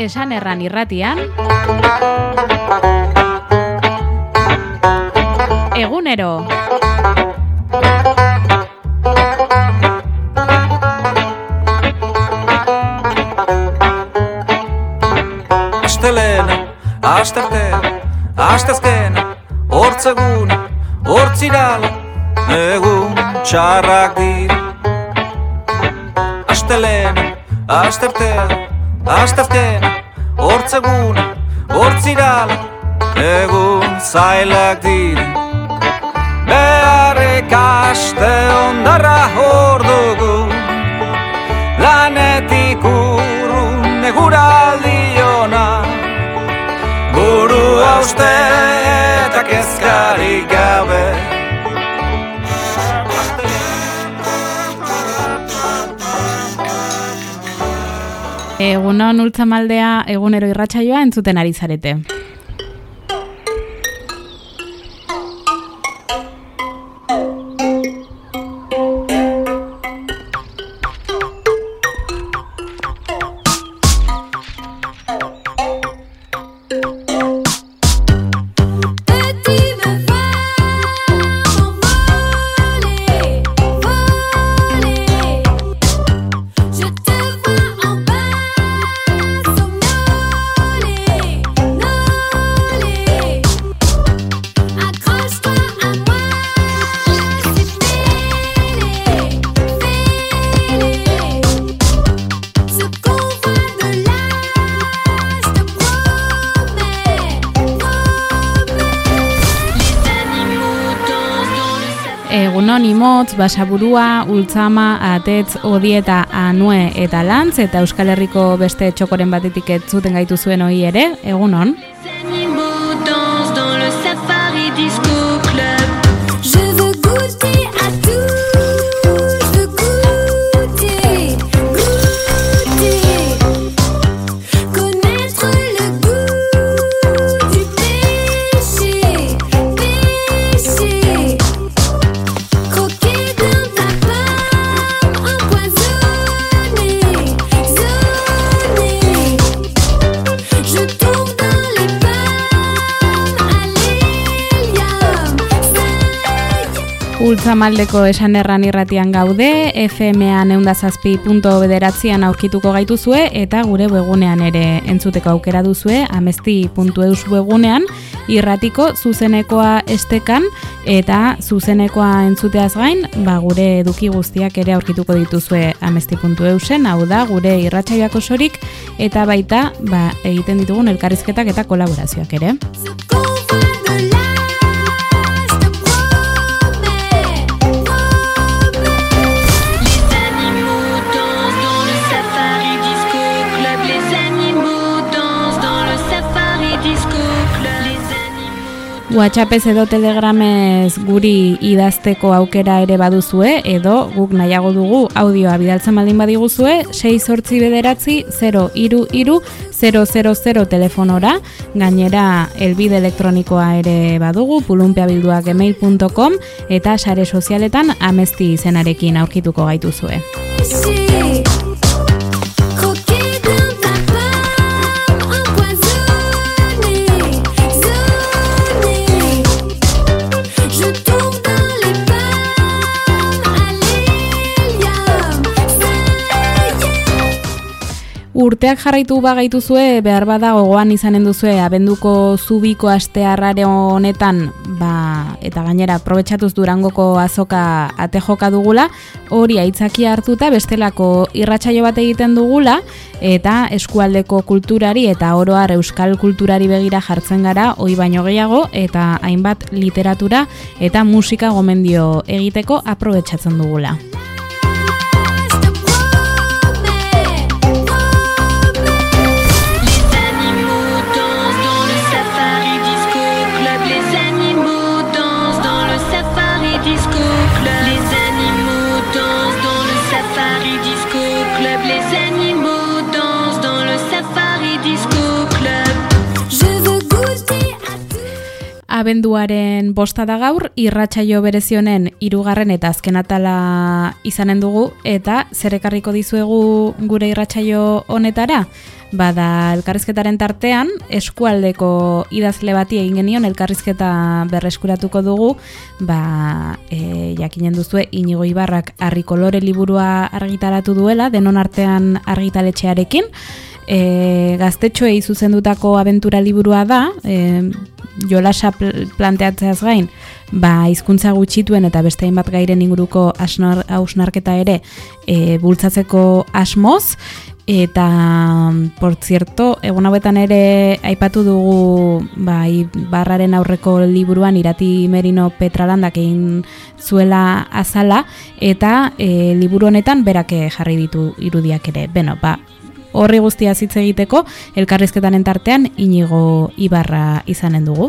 Esan Erran irratian Egunero. Astelena, asteartea, asteazkena, hortzeguna, hortzirala, egun txarrak dira. Astelena, asteartea, asteazkena, hortzeguna, hortzirala, egun zailak dira. Beharrik aste ondarra hor dugu, lanetik urrun eguraldi ona, buru hauste eta kezkarik gabe. Egunon Ultzamaldea, egunero irratsaioa entzuten ari zarete. Egunon Imotz, Basaburua, Ultzama, Atetz, Odieta, Anue eta Lantz eta Euskal Herriko beste txokoren batetik entzuten gaitu zuen hori ere, egunon. Ultzamaldeko Esan Erran irratian gaude, FM-an 107.9 aurkituko gaituzue eta gure webgunean ere entzuteko aukera duzue, amesti.eus webgunean, irratiko zuzenekoa estekan eta zuzenekoa entzuteaz gain, gure eduki guztiak ere aurkituko dituzue amesti.eusen, hau da gure irratsaioak osorik eta baita egiten ditugun elkarrizketak eta kolaborazioak ere. WhatsAppez edo Telegramez guri idazteko aukera ere baduzue, edo guk nahiago dugu audioa bidaltzen baldin badiguzue, 689-033-000 telefonora, gainera elbide elektronikoa ere badugu, pulunpeabilduak@gmail.com eta sare sozialetan Amesti izenarekin aurkituko gaituzue. Urteak jarraitu bagaituzue, behar bada gogoan izanen duzue abenduko zubiko astearrare honetan, eta gainera aprobetxatuz Durangoko azoka atejoka dugula, hori aitzakia hartuta bestelako irratsaio bat egiten dugula, eta eskualdeko kulturari eta oro har euskal kulturari begira jartzen gara, hoi baino gehiago, eta hainbat literatura eta musika gomendio egiteko aprobetxatzen dugula. abenduaren 5 da gaur, irratsaio berezi honen 3. eta azken atala izanen dugu, eta zer ekarriko dizuegu gure irratsaio honetara? Bada elkarrizketaren tartean, eskualdeko idazle bati egin genion elkarrizketa berreskuratuko dugu, jakinen duzue Inigo Ibarrak Harri Kolore liburua argitaratu duela, denon artean argitaletxearekin, gaztetxoei zuzendutako abentura liburua da, jolasa planteatzeaz gain, hizkuntza gutxituen eta beste hainbat gairen inguruko hausnarketa ere bultzatzeko asmoz, eta, por cierto, egun hauetan ere aipatu dugu Ibarraren aurreko liburuan Irati Merino Petralandak egin zuela azala, eta liburu honetan berak jarri ditu irudiak ere. Beno, horri guztia hitz egiteko, elkarrizketaren tartean Inigo Ibarra izanen dugu.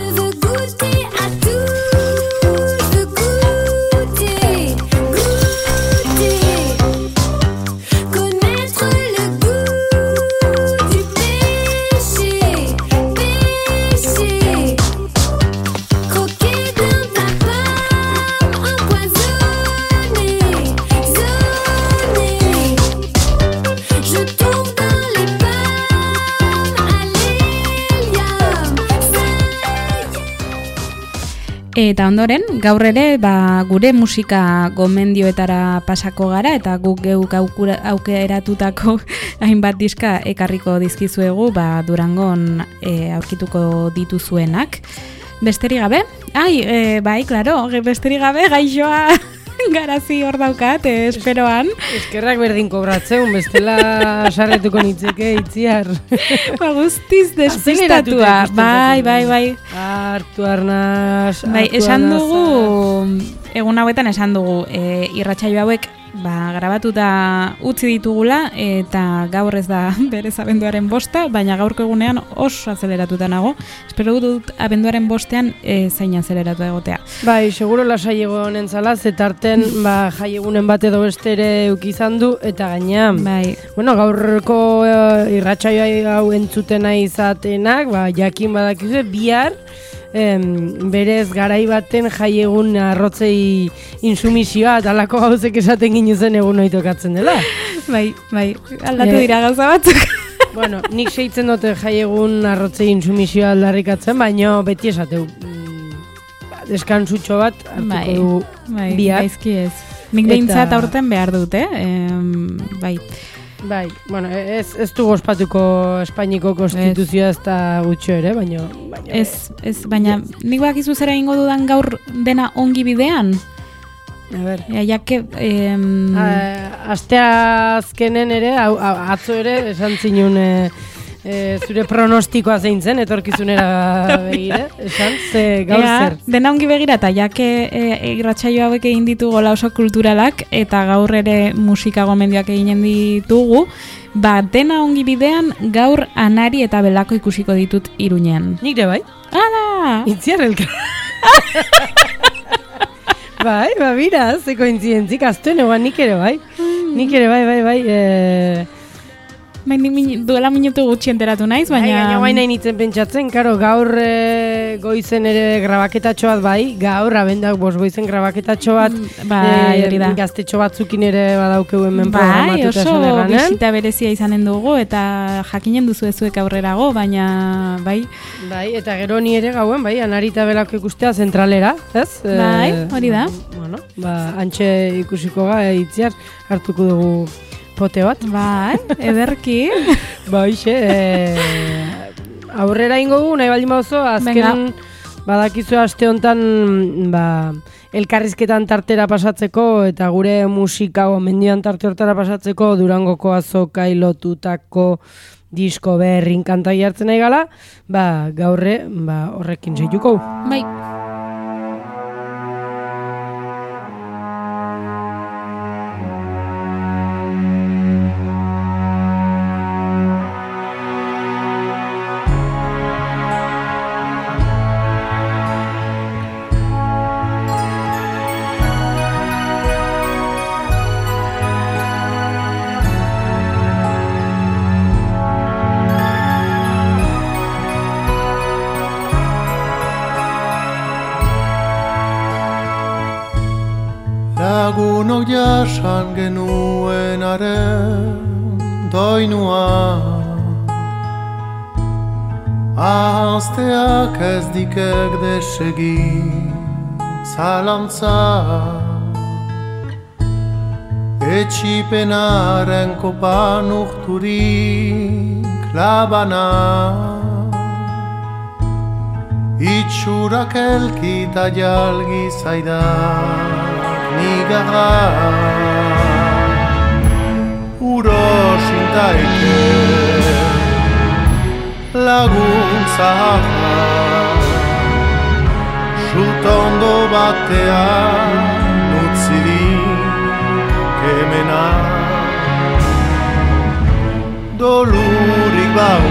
Eta ondoren, gaur ere gure musika gomendioetara pasako gara, eta guk geuk aukeratutako hainbat diska ekarriko dizkizuegu Durangon aurkituko dituzuenak. Besterik gabe? Klaro, besterik gabe gaixoa garazi hor daukat, esperoan. Eskerrak berdin kobratzeun, bestela sarretuko nitzeke itziar. Guztiz despistatua. Bai. Hartu arnaz. Esan dugu, egun hauetan esan dugu, irratsaio hauek grabatuta utzi ditugula, eta gaur ez da berez abenduaren 5, baina gaurko egunean oso azeleratuta nago. Espero dut abenduaren 5ean zain azeleratu egotea. Seguro lasai egonen zala, zetarten jaiegunen bat edo beste ere ukizan du, eta gaina, gaurko irratsaio hau entzutena izatenak, jakin badakizue, bihar, berez garai baten jaiegun arrotzei insumizioa eta alako gauzek esaten ginuzen egun oitokatzen dela. Aldatu dira gauza batzuk. Nik seitzen dute jaiegun arrotzei insumizioa aldarrikatzen, baina beti esateu deskantzutxo bat hartuko du bihar. Gaizki ez. Nik behintzat aurten behar dute, ez du ospatuko Espainiko konstituzioa ez da gutxo ere, baina... Baina nik bakizu zera ingo dudan gaur dena ongi bidean? A ber... Asteazkenen ere, atzo ere, esan zinun... zure pronostikoa zein zen, etorkizunera begire, esan, gaur zer. Dena ongi begira, eta irratsaio hauek egin ditugu oso kulturalak, eta gaur ere musika gomendioak eginen ditugu, dena ongi bidean gaur Anari eta Belako ikusiko ditut Iruñean. Nik de bai? Ala! Itziarrelka. Bira, ze kointzientzik, aztuen eguan nik ere bai. Nik ere bai. Duela minutu gutxi enteratu naiz, baina... Gaina guain nahi nintzen pentsatzen, karo, gaur goizen ere grabaketatxo bat gaur abendak goizen grabaketatxo bat hori da. Gaztetxo batzukin ere badaukeu hemen programatuta esan eganen. Oso bisita berezia izanen dugu, eta jakinen duzu ezuek aurrerago, baina eta gero ni ere gauen, Anari eta Belako ikustea zentralera, ez? Hori da. Antxe ikusiko itziar hartuko dugu pote bat. Ederki. Aurrera ingo gu, nahi baldin bauzo, azken badakizu aste hontan elkarrizketan tartera pasatzeko eta gure musika gomendioan tarte hortara pasatzeko Durangoko azokai lotutako disko berrin kantai hartzen nahi gala, gaurre horrekin zeituko. Lagunok jasan genuenaren doinua Ahazteak ez dikek desegi zalantza Etxipenaren kopan urturik labana Itxurak elkita jalgi zaidak nigarra Urosintaike lagun zaharra Sutondo batean utzirik kemena Dolurik bau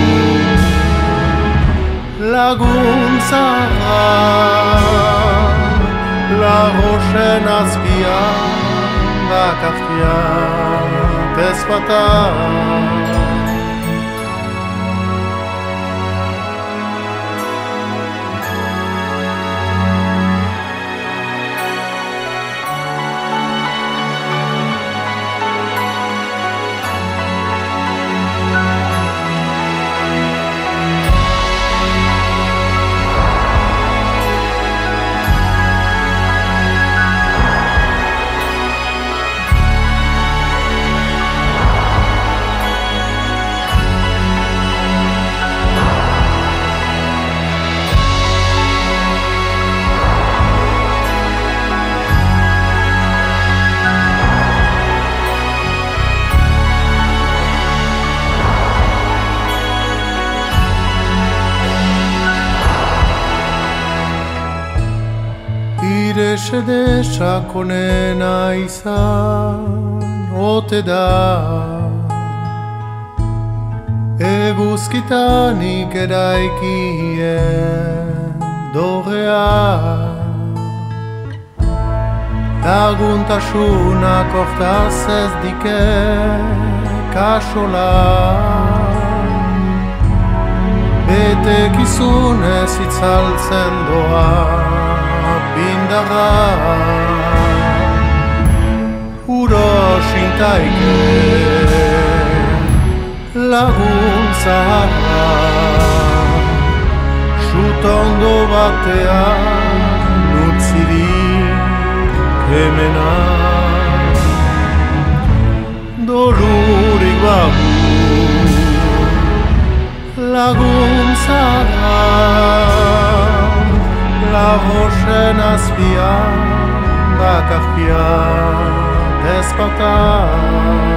lagun zaharra La rochen azpian dakartian ezpatan Irese sakonena izan ote da Eguzkitanik eraikien dorrea Laguntasunak hortaz ez dike kasola Betekizunez itzaltzen doa Bindarra Urosintaike lagun zaharra Sutondo batean utzirik kemena Dolurik babu lagun zaharra La rochen azpian dakartian ezpatan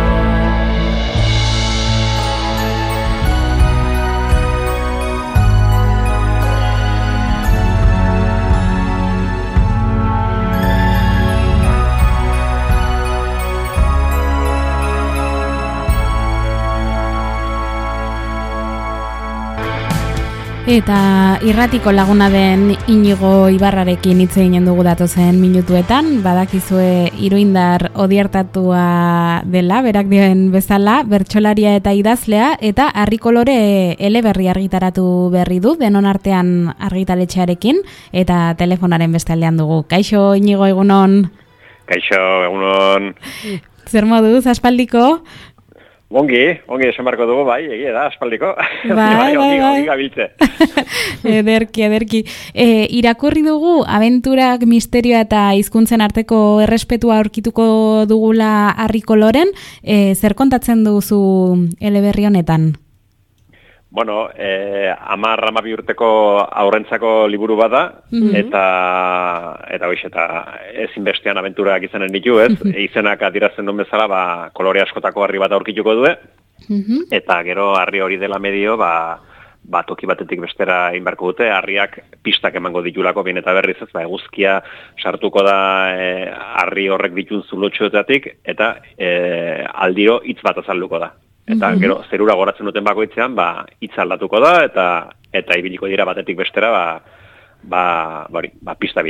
Eta irratiko laguna den Inigo Ibarrarekin hitz eginen dugu datozen minutuetan, badakizue Iruindar odiertatua dela, berak dioen bezala, bertsolaria eta idazlea, eta Harri Kolore eleberri argitaratu berri du, denon artean argitaletxearekin, eta telefonaren beste aldean dugu. Kaixo, Inigo, egunon? Kaixo, egunon. Zer moduz, aspaldiko? Ongi, esan barko dugu, bai, egia da, aspaldiko. Bai. Ongi gabiltze. Ederki. Irakurri dugu, abenturak, misterioa eta hizkuntzen arteko errespetua aurkituko dugula Harri Koloren, zer kontatzen duzu eleberri honetan? Bueno, 10-12 urteko aurrentzako liburu bada, eta ezinbestean abenturak izanen ditu, ez? Izenak adierazten duen bezala, kolore askotako harri bat aurkituko du, eta gero harri hori dela medio, toki batetik bestera inbarko dute, harriak pistak emango ditulako bien eta berriz, ez? Eguzkia sartuko da harri horrek ditun zulotxoetatik, eta aldiro hitz bat azalduko da. Eta gero zerura goratzen duten bakoitzean, hitz aldatuko da, eta ibiliko dira batetik bestera, pista bila.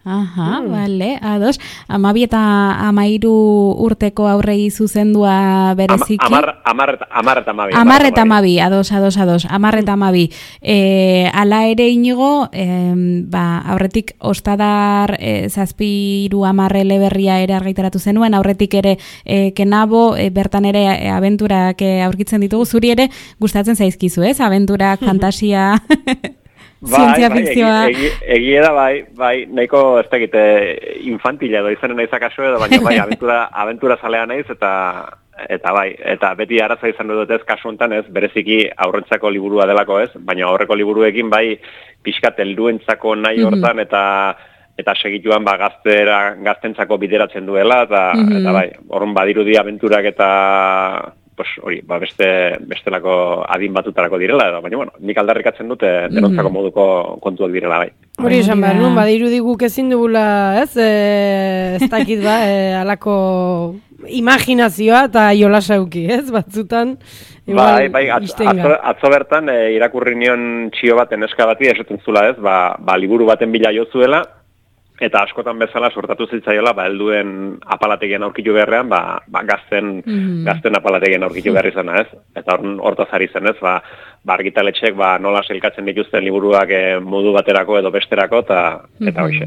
Aha, bale, ados. 12 eta 13 urteko aurrei zuzendua bereziki. 10 eta 12. 10 eta 12, ados. 10 eta 12. Ala ere Inigo, aurretik ostadar 7-10 eleberria ere argitaratu zenuen, aurretik ere kenabo, bertan ere abenturak aurkitzen ditugu. Zuri ere gustatzen zaizkizu, ez? Abenturak, fantasia... Zientzia fikzioa. Egia da, bai, nahiko ez tegite infantila edo izanen naizak aso edo, baina bai, abentura zalea naiz, eta bai, eta beti araza izan dut ez, kasu honetan ez, bereziki aurrentzako liburua delako ez, baina aurreko liburuekin bai, pixkat helduentzako nahi hortan, eta segituan gaztentzako bideratzen duela, eta bai, horren badirudi abenturak eta... hori, bestelako adin batutarako direla, baina, bueno, nik aldarrikatzen dute denontzako moduko kontuak direla, bai. Hori esan behar, nun, badirudi guk ezin dugula, ez, ez dakit ba, alako imaginazioa eta jolasa euki, ez, batzutan. Bai, atzo bertan, irakurri nion txio baten eska bati, esaten zula, ez, liburu baten bila jo zuela, eta askotan bezala sortatu zitzaiola, helduen apalategian aurkitu beharrean, gazten apalategian aurkitu behar izana, ez? Eta hortaz ari zen, ez? Argitaletxek nola sailkatzen dituzten liburuak modu baterako edo besterako, eta hoxe.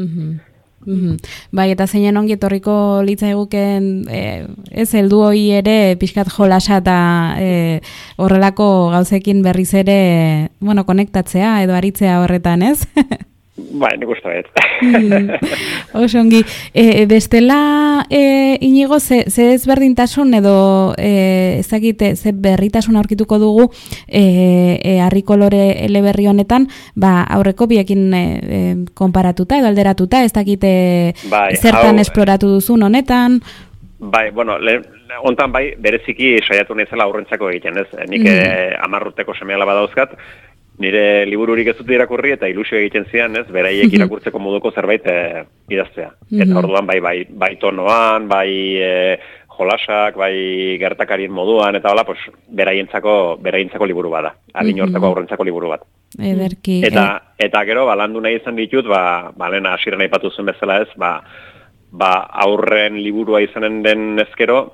Bai, eta zeinen ongi etorriko litzaiguken ez heldu hori ere pixkat jolasa eta horrelako gauzekin berriz ere, bueno, konektatzea edo aritzea horretan, ez? Bai, nik uste bet. Oso ongi. Bestela, Inigo, ze ezberdintasun edo ezagite, ze berritasun aurkituko dugu harri kolore eleberri honetan, aurreko biekin konparatuta edo alderatuta, ez dakite zertan esploratu duzun honetan? Bai, bueno, hontan bai, bereziki saiatu naizela aurrentzako egiten, ez? Nik 10 urteko seme-alaba badauzkat, nire libururik ez dut irakurri eta ilusio egiten zian, ez, beraiek irakurtzeko moduko zerbait idaztea. Eta orduan bai tonoan, bai jolasak, bai gertakarien moduan, eta hola, beraientzako liburu bada. Adin hortako aurrentzako liburu bat. Ederki. Eta gero, landu nahi izan ditut, lehen hasieran aipatu zuen bezala ez, aurren liburua izanen den ezkero,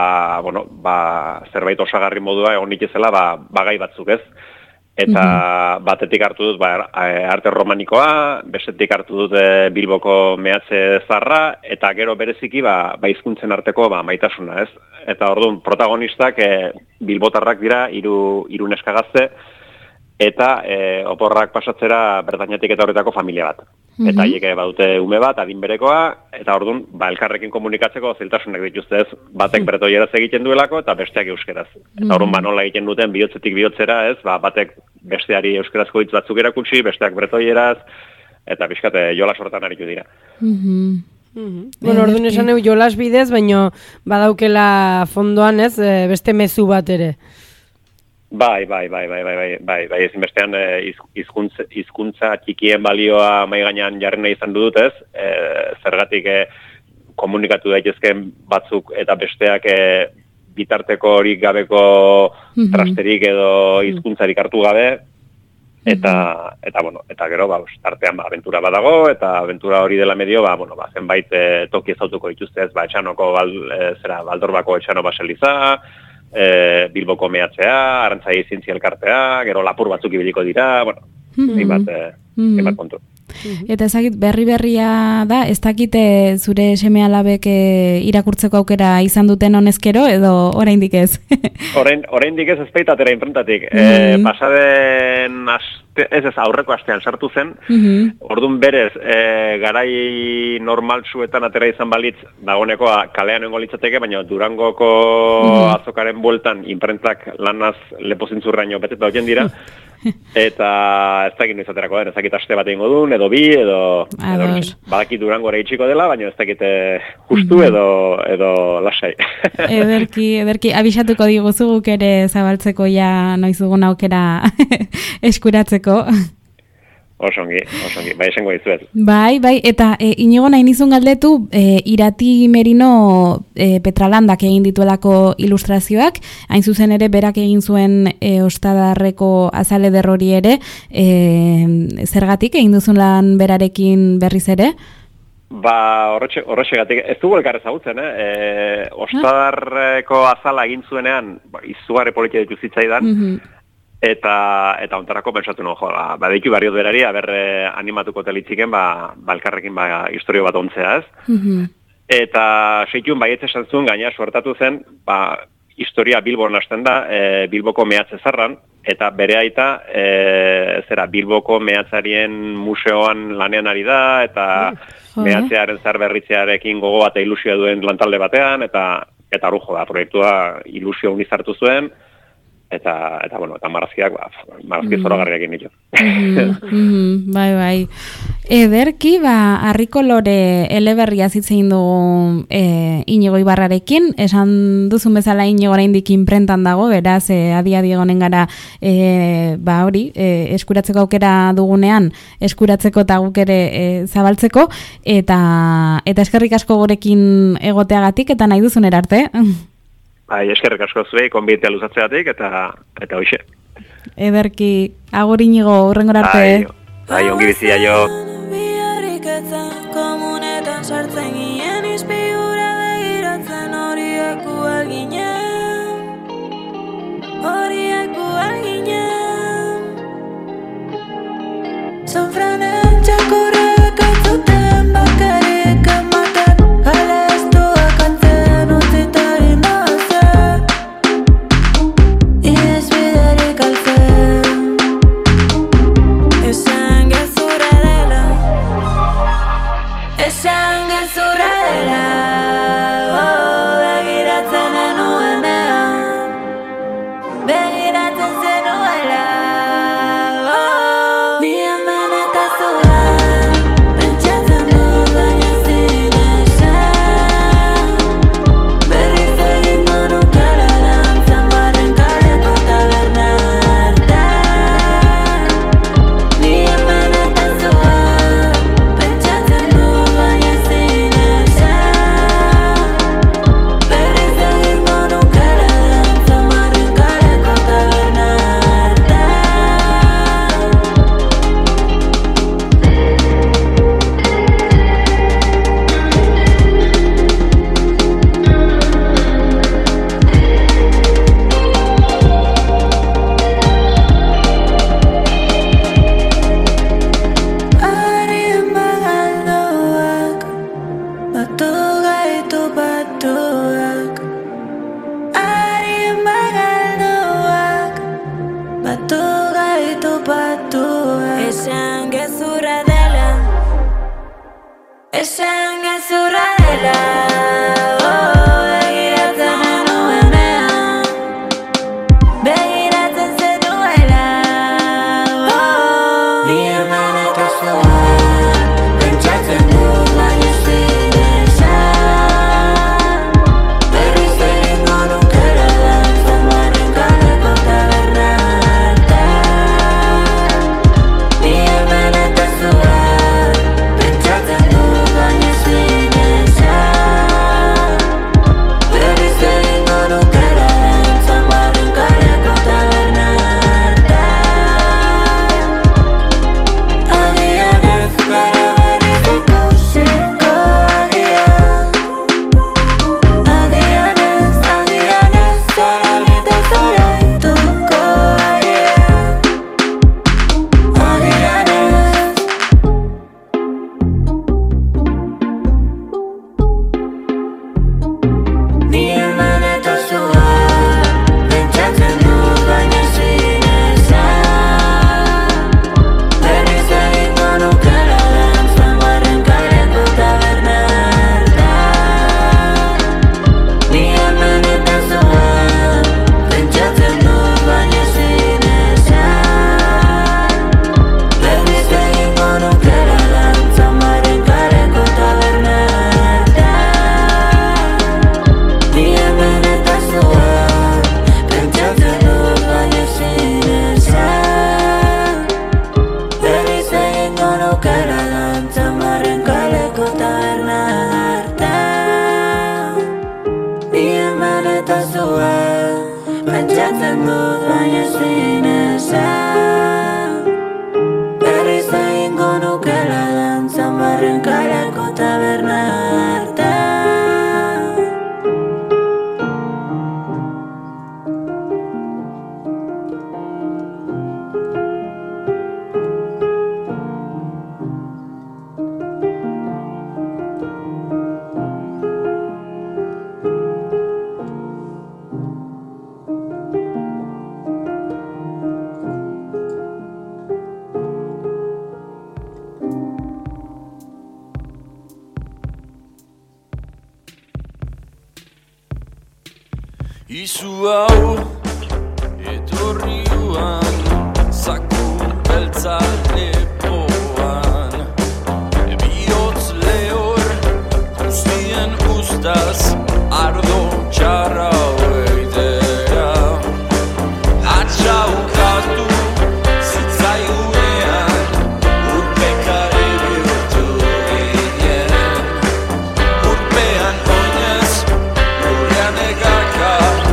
zerbait osagarri modua egon dituzela, gai batzuk ez. Eta batetik hartu dut arte romanikoa, bestetik hartu dut Bilboko mehatze zarra, eta gero bereziki hizkuntzen arteko maitasuna, ez? Eta orduan protagonistak bilbotarrak dira, hiru neska gazte, eta oporrak pasatzera Bretañatik eta horretako familia bat. Eta haiek badute ume bat, adin berekoa, eta orduan elkarrekin komunikatzeko zailtasunak dituzte ez, batek bretoieraz egiten duelako eta besteak euskeraz. Eta orduan nola egiten duten bihotzetik bihotzera ez, batek besteari euskerazko hitz batzuk erakutsi, besteak bretoieraz, eta pixkate jolas hortan aritu dira. Bueno, orduan esan jolas bidez, baina badaukela fondoan ez, beste mezu bat ere. Bai, ezin bestean hizkuntza txikien balioa mai gainean jarri nahi izan dut, ez? Zergatik komunikatu daitezken batzuk eta besteak bitarteko horik gabeko trasterik edo hizkuntzarik hartu gabe, eta bueno, eta gero tartean abentura badago, eta abentura hori dela medio, zenbait toki ezautuko dituzte, ez, Etxanoko Baldorbako Etxano Baseliza, Bilboko mehatzea, Arantzai zientzia elkartea, gero lapur batzuk ibiliko dira, bueno, hainbat kontu. Eta ezagit berria da, ez dakite zure seme-alabek irakurtzeko aukera izan duten honezkero, edo oraindik ez? Oraindik ez ezpeitatera inprentatik. Pasaden aurreko astean sartu zen, orduan berez, garai normaltsuetan atera izan balitz, dagoeneko kalean nengo litzateke, baina Durangoko azokaren bueltan imprentak lanaz lepozintzurraino beteta hoien dira, eta ez dakit noiz aterako den, ez dakit aste bat egingo duen, edo bi, edo badaki Durango ere itxiko dela, baina ez dakit justu edo lasai. Ederki, abisatuko diguzu guk ere zabaltzeko ja noiz dugun aukera eskuratzeko. Osongi, bai esango dizuet. Bai, eta Inigo nahi nizun galdetu, Irati Merino Petralandak egin dituelako ilustrazioak, hain zuzen ere berak egin zuen Ostadarreko azaleder hori ere, zergatik egin duzun lan berarekin berriz ere? Ba, horretxegatik, ez dugu elkar ezagutzen, Ostadarreko azala egin zuenean, izugarri politia ditu zitzaidan, Eta ontarako pentsatu no, badeiku barriot berari, animatuko telitziken, elkarrekin historio bat ontzea, ez? Eta seitun baietz esan zuen, gaina suertatu zen, historia Bilbon hasten da, Bilboko mehatze zarran, eta bere aita, Bilboko mehatzarien museoan lanean ari da, eta mehatzearen zar berritzearekin gogo bat ilusioa duen lantalde batean, eta arrujo da, proiektua ilusio unizartu zuen, eta marrazkiak, marrazki zoragarriak ditu. Bai. Ederki, harriko lore eleberria zitzein dugu Inigo Ibarrarekin, esan duzun bezala Inigo oraindik inprentan dago, beraz, adi egonen gara, hori, eskuratzeko aukera dugunean, eskuratzeko eta guk ere zabaltzeko, eta eskerrik asko gorekin egoteagatik, eta nahi duzun erarte. Bai, eskerrik asko zuei, konbitea luzatzeatik, eta hoxe. Ederki, agur Inigo, hurrengora arte. Bai, ongi bizia jo. Komunetan sartzen ginen, izpigura begiratzen horiek ualginen. Zanfranen txakurrek aitzuten bakarik ematen, galeztuak antzen utzita indazen, inesbiderik altzen. Esan gezurra dela, begiratzen enuen. bazue pentsatzen dut baina ezin esan berriz egingo nukela dantzan barren kaleko taberna hartan Izu hau etorri uan zaku beltza lepoan bihotz lehor guztien ustaz ardo txarra oidera atxaukatu zitzaigunean urpekare bihurtu ginen urpean oinez gurean egaka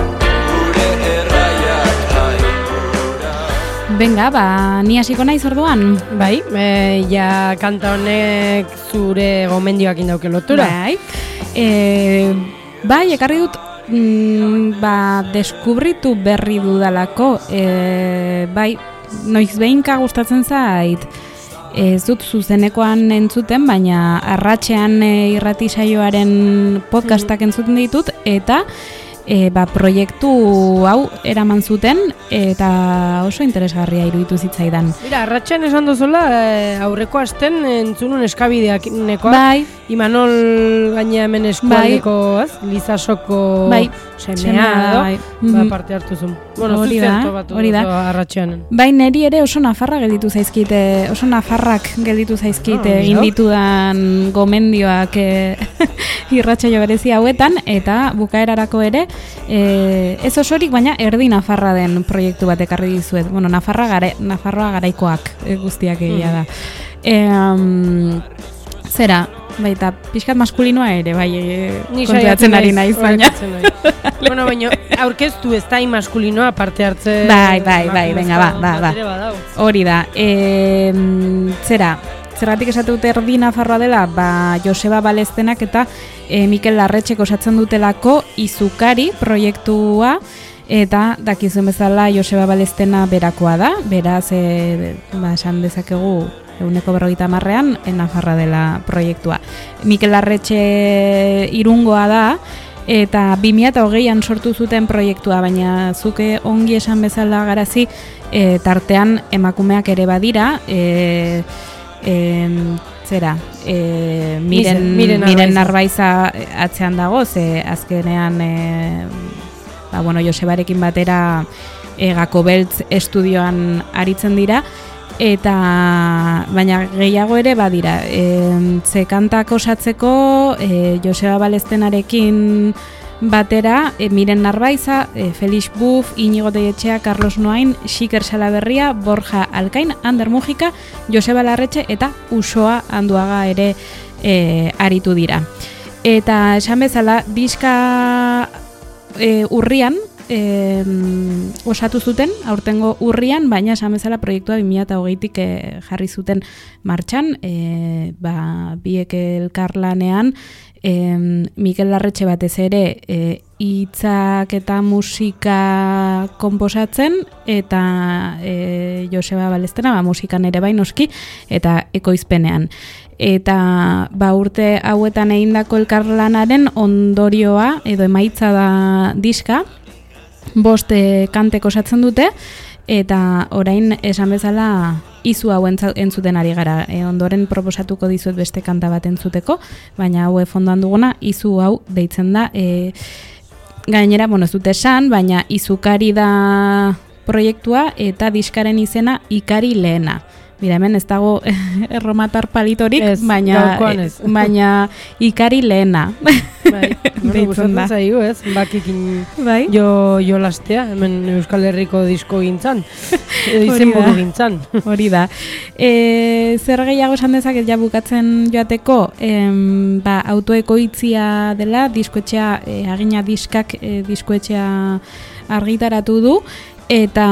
Benga, ni hasiko naiz orduan. Bai, ja kanta honek zure gomendioak indauke lotura. Bai, bai, ekarri dut deskubritu berri dudalako, bai, noiz behinka gustatzen zait, ez dut zuzenekoan entzuten, baina arratsean irrati saioaren podcastak entzuten ditut, eta proiektu hau eraman zuten eta oso interesgarria iruditu zitzaidan. Mira, arratxean esan dozola aurreko asten entzunun eskabideak nekoa. Bai. Imanol gaina hemen eskualdeko, Lizasoko semea edo, parte hartu zuen. Bueno, hori da. Arratxean. Bai, neri ere oso nafarrak gelditu zaizkite egin ditudan gomendioak irratsaio berezi hauetan, eta bukaerarako ere, ez osorik, baina erdi nafarra den proiektu bat ekarri dizuet. Bueno, Nafarroa garaikoak guztiak egia da. Zera, baita, pixkat maskulinoa ere, bai, kontuatzen ari naiz, baina. Bueno, baina, aurkeztu ez da maskulinoa parte hartze. Bai, venga, ba. Hori da, zergatik esate dute erdi nafarroa dela, Joseba Balestenak eta Mikel Larretxek osatzen dutelako Izukari proiektua, eta dakizuen bezala Joseba Balestena berakoa da, beraz, esan dezakegu 150ean nafarra dela proiektua. Mikel Larretxe Irungoa da, eta 2020an sortu zuten proiektua, baina zuke ongi esan bezala garazi, tartean emakumeak ere badira, Miren Narbaiza atzean dago, ze azkenean Josebarekin batera Gako Beltz estudioan aritzen dira, eta baina gehiago ere badira. Ze kantak osatzeko Joseba Balestenarekin batera, Miren Narbaiza, Felix Buf, Inigo Deietxea, Carlos Noain, Xiker Salaberria, Borja Alkain, Ander Mujika, Joseba Larretxe eta Usoa Anduaga ere aritu dira. Eta esan bezala, diska urrian osatu zuten, aurtengo urrian, baina esan bezala proiektua 2020tik jarri zuten martxan, biek elkarlanean, Mikel Larretxe batez ere hitzak eta musika konposatzen, eta Joseba Balestena musikan ere bai noski, eta ekoizpenean. Eta urte hauetan egindako elkarlanaren ondorioa edo emaitza da diska, 5 kantek osatzen dute, eta orain esan bezala Izu hau entzuten ari gara. Ondoren proposatuko dizuet beste kanta bat entzuteko, baina hau fondoan duguna Izu hau deitzen da. Gainera, ez dute esan, baina Izukari da proiektua eta diskaren izena Ikari lehena. Mira, hemen ez dago erromatar palitorik, ez, baina ikari lehena. Bai, gustatzen zaigu, ez? Bakikin bai? Jo lastea, hemen Euskal Herriko disko gintzan. Izen buru gintzan. Hori da. Zer gehiago esan dezaket ja bukatzen joateko, autoekoitzia dela, diskoetxea, agina diskak diskoetxea argitaratu du, eta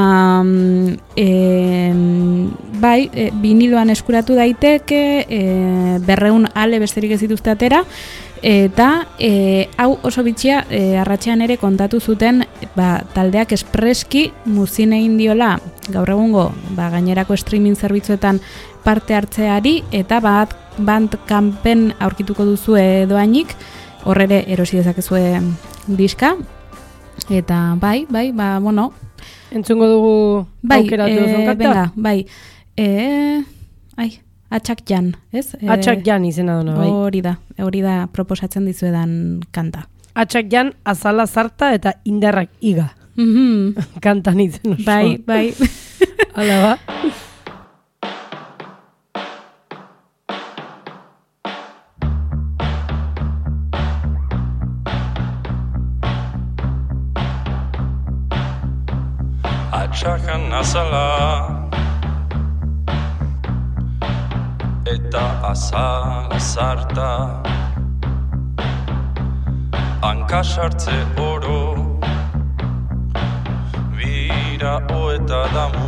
viniloan eskuratu daiteke, 200 ale besterik ez dituzte atera, eta hau oso bitxia arratsean ere kontatu zuten taldeak espreski muzin egin diola gaur egungo gainerako streaming zerbitzuetan parte hartzeari, eta Bandcampen aurkituko duzue doainik, horrere erosi dezakezue diska, eta bueno, entzungo dugu aukeratu duzun kanta? Bai, Atxak Jan, ez? Atxak Jan izena duna, bai. Hori da proposatzen dizuedan kanta. Atxak Jan, azala zarta eta indarrak iga. Kantan izen oso. Bai. Hala ba. Atxakan azala eta azala zarta, hankasartze oro bira eta damu.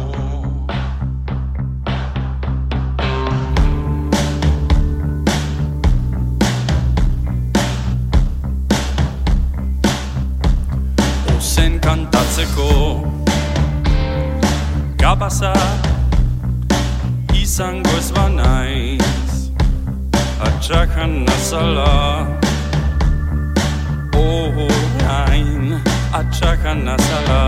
Ozen kantatzeko kapaza izango ez banaiz, atxakan azala, orain atxakan azala,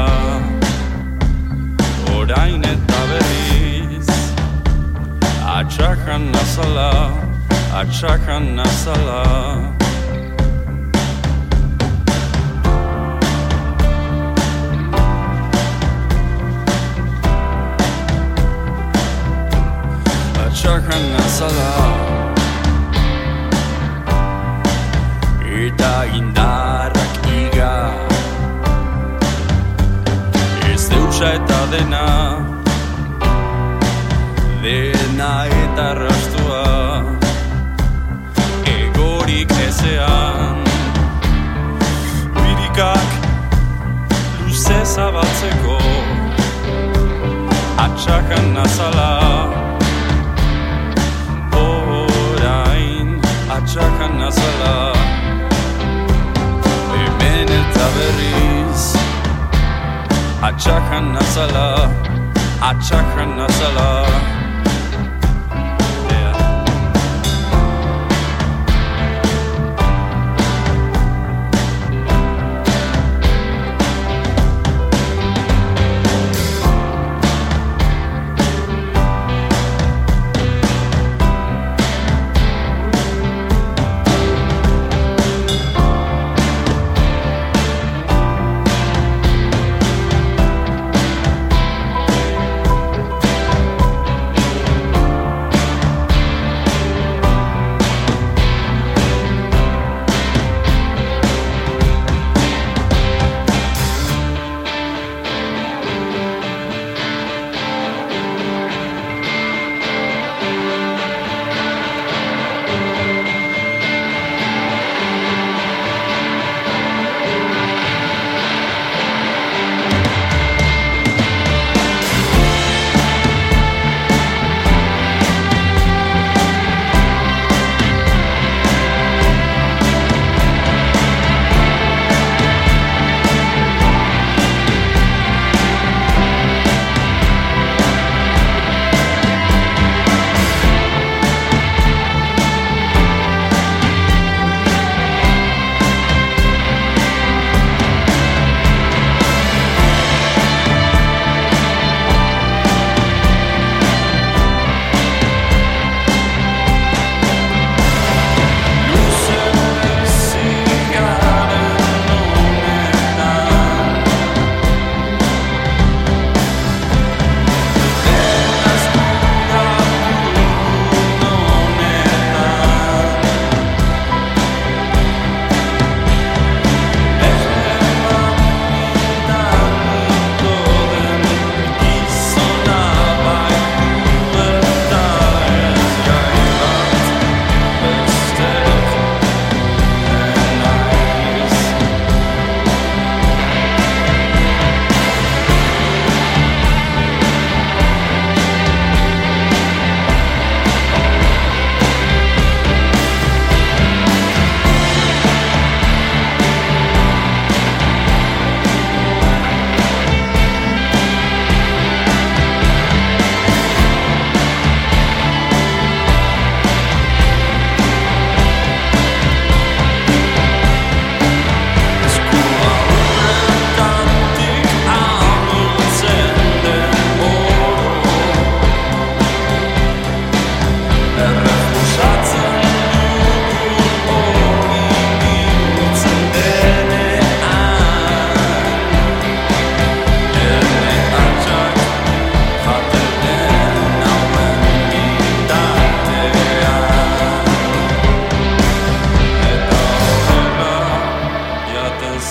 orain eta berriz, atxakan azala, atxakan azala. Atxakan azala eta indarrak iga, ez deutsa eta dena eta rastua, egorik ezean, birikak luze zabaltzeko, atxakan azala. Atxakan azala, hemen eta berriz, atxakan azala, atxakan azala.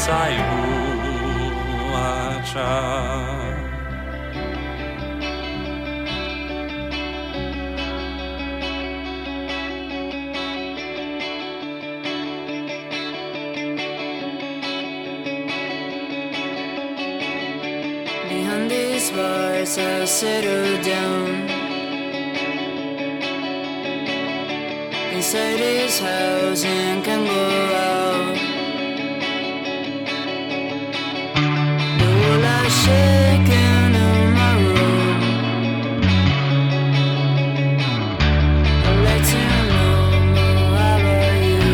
zaigu atxa. Behind these bars I settle down. Inside this house and can go out. The wall is shaking in my room. I'll let you know more about you.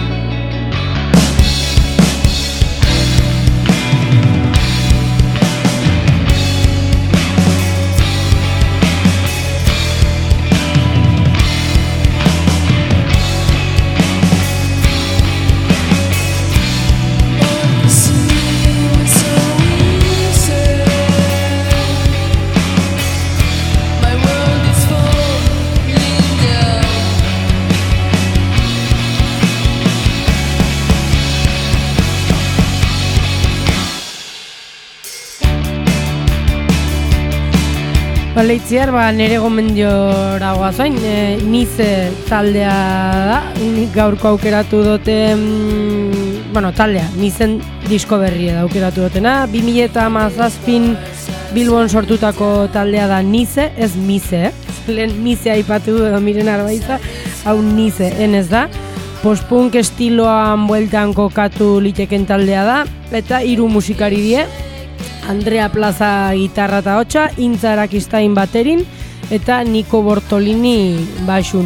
Leitziar, nire gomendiora goazoin, Nize taldea da, nik gaurko aukeratu dute, taldea, Nizen disko berria da aukeratu dutena, 2017 Bilbon sortutako taldea da Nize, ez Mize, lehen Mize aipatu edo miren arbaiza, hau Nize, enez da, post-punk estiloan bueltan kokatu liteken taldea da, eta 3 musikari die, Andrea Plaza gitarra eta hotxa, Intza Arakistain baterin, eta Niko Bortolini baxun.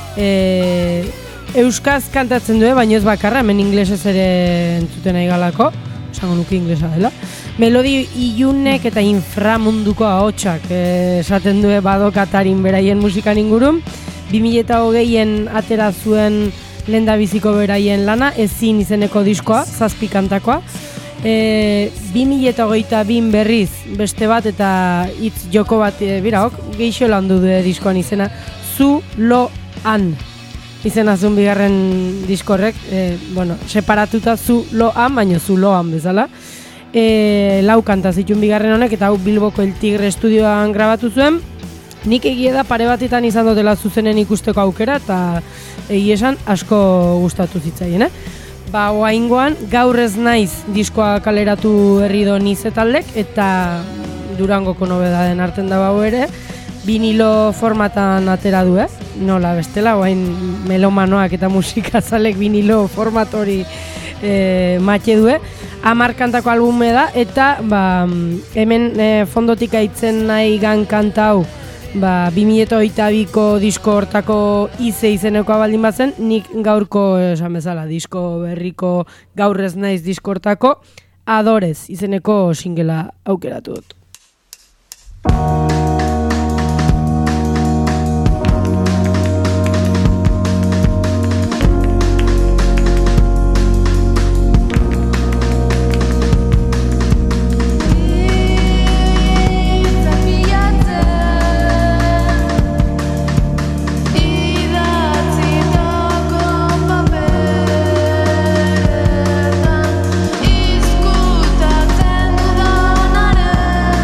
Euskaz kantatzen du, baina ez bakarra, hemen inglesez ere entzuten nahi galako, esango nuke inglesa dela. Melodi ilunek eta inframunduko ahotsak esaten du badokatarin beraien musikan ingurun. 2020en atera zuen lehendabiziko beraien lana, Ezin izeneko diskoa, 7 kantakoa. 2022 berriz beste bat eta hitz joko bat biraok geixo landu du diskoan izena Zu Lo An izena zuen bigarren diskorrek separatuta Zu Lo An baina Zu Lo An bezala 4 kanta zituen bigarren honek eta hau Bilboko El Tigre estudioan grabatu zuen. Nik egia da pare batetan izan dutela zuzenen ikusteko aukera eta egia esan asko gustatu zitzaien, Oaingoan Gaur ez naiz diskoa kaleratu herrido Nize taldek eta Durangoko nobedaden arten da bau ere vinilo formatan atera du, nola bestela, oain melomanoak eta musikazalek vinilo format hori matxe du, 10 kantako albume da eta hemen fondotik aitzen nahi gan kanta hau 2022ko disko hortako Ize izeneko baldin bazen, nik gaurko esan bezala disko berriko Gaur ez naiz disko hortako Adorez izeneko singela aukeratu dut. Izkutatzen dudanaren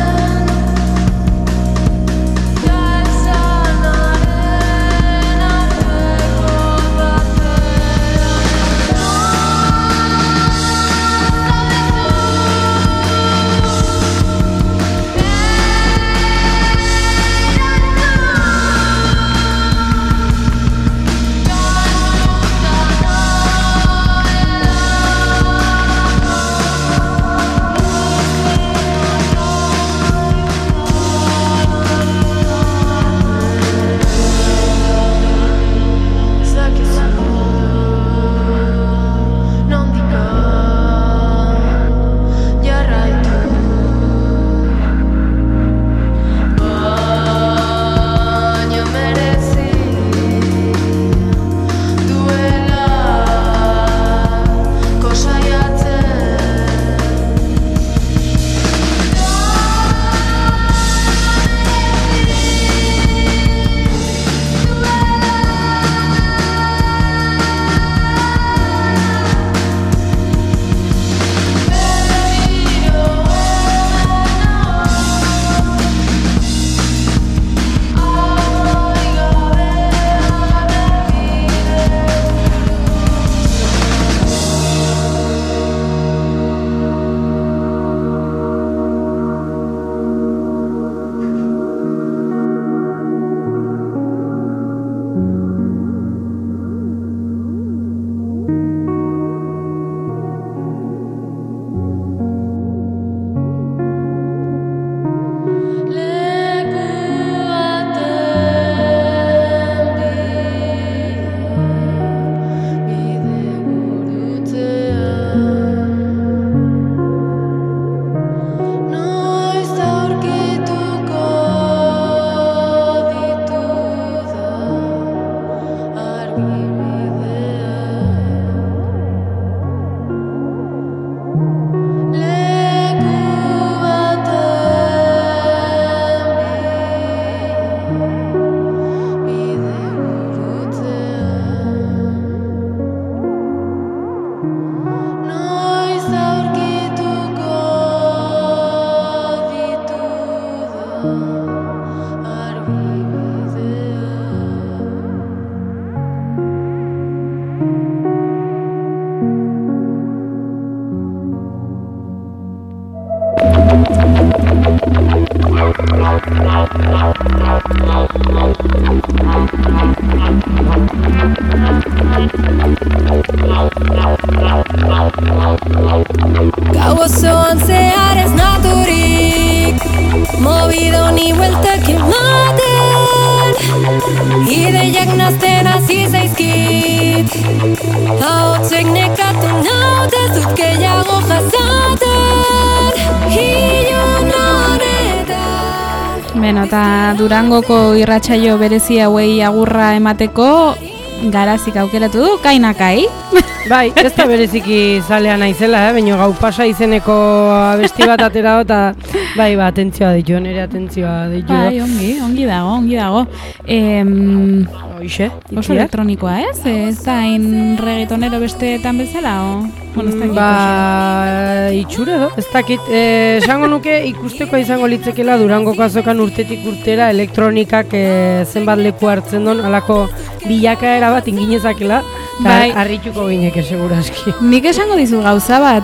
Gau osoan zehar ez naturik, mobido ni bueltak ematen, ideiak nazten hasi zaizkit, ahotzek nekatu naute zut gehiago jasaten, ilun honetan. Beno, eta Durangoko irratsaio berezi hauei agurra emateko garazik aukeratu du, kainakai. Bai, ez da bereziki zalea naizela, baina gau pasa izeneko abesti bat atera eta bai, atentzioa ditu, nire atentzioa ditu. Bai, ongi dago. Hoxe, oso elektronikoa, ez? Ez da hain reggaetonero besteetan bezala, o? Bueno, ez dakit. Itxure edo, ez dakit. Esango nuke ikusteko izango litzekela Durangoko azokan urtetik urtera elektronikak zenbat leku hartzen don, alako bilakaera bat inginezakela. Bai, harrituko gineke seguraski. Nik esango dizu gauza bat,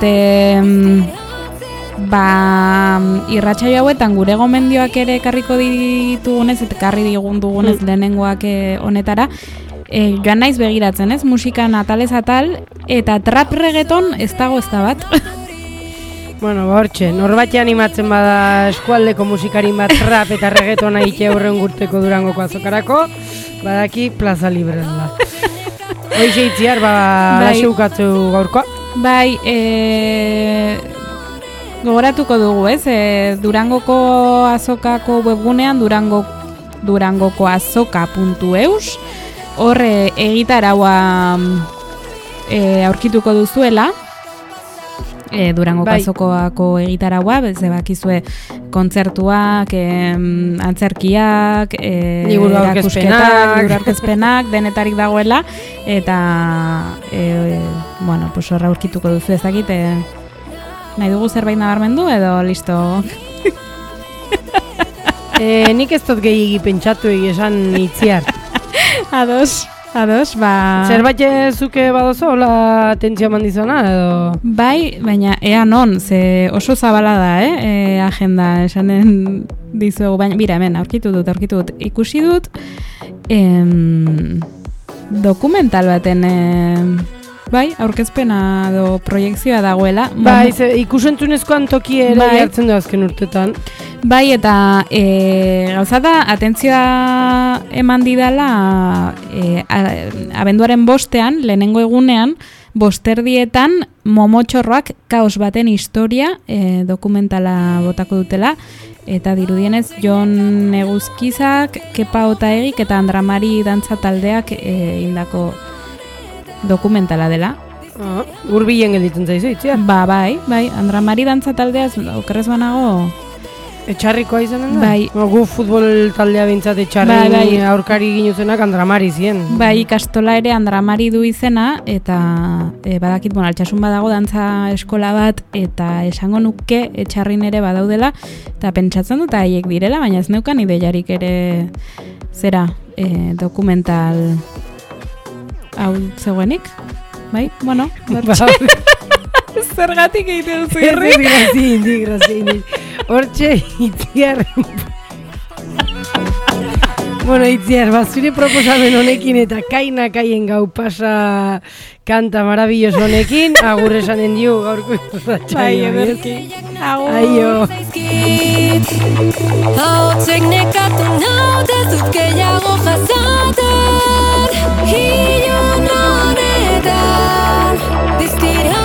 irratsaio hauetan gure gomendioak ere ekarriko ditugunez, eta ekarri digun dugunez lehenengoak honetara, joan naiz begiratzen, ez? Musikan atalez atal, eta trap reggaeton ez dago ez da bat. Bueno, hortxe, norbati animatzen bada eskualdeko musikarin bat trap eta reggaetona ite aurren gurteko Durangoko azokarako, badaki plaza libre da. Hoxe itziar, laxe ukatzu gaurkoa. Bai, gogoratuko dugu, ez? Durangoko azokako webgunean, durangokoazoka.eus, hor egitaraua aurkituko duzuela, Durangoko azokako egitaraua, ze bakizue kontzertuak, antzerkiak, liburu aurkezpenak, denetarik dagoela, eta bueno, pues horra aurkituko duzu ezakit, nahi dugu zerbait nabarmendu edo listo? Nik ez dut gehiagi pentsatu esan itziar. Ados, Zerbait zuke badozo, hola atentzio mandizona edo? Bai, baina ea non, ze oso zabala da, agenda esanen dizuegu, baina, bira, hemen, aurkitu dut, ikusi dut, dokumental baten, bai, aurkezpena edo proiekzioa dagoela. Bai, ikusentzunezkoan toki ere hartzen du azken urtetan. Bai, eta gauza da, atentzioa eman didala abenduaren 5ean, lehenengo egunean, 5:00 momotxorroak kaos baten historia dokumentala botako dutela, eta dirudienez Jon Eguzkizak, Kepa Otaegik eta Andramari dantza taldeak indako dokumentala dela. Hurbilen gelditzen zaizu itzia? Bai, Andramari dantza taldea, okerrez banago... Etxarrikoa izanen da? Bai. Gu futbol taldea bintzat etxarri aurkari ginuzenak Andramari zien. Bai, ikastola ere Andramari du izena, eta badakit, altsasun badago dantza eskola bat, eta esango nuke etxarrin ere badaudela, eta pentsatzen dut haiek direla, baina ez neukan ideiarik ere zera dokumental hau zegoenik. Bai, bueno, zergatik egiten duzu irri? Grazini. Hortxe, itziar. Bueno, itziar, zure proposamen honekin eta kainakaien gau pasa kanta marabilloso honekin, agur esanen dio gaurko irratsaioa. Bai, ederki. Aio. Ahotzek nekatu naute zut gehiago jasaten, ilun honetan, diztira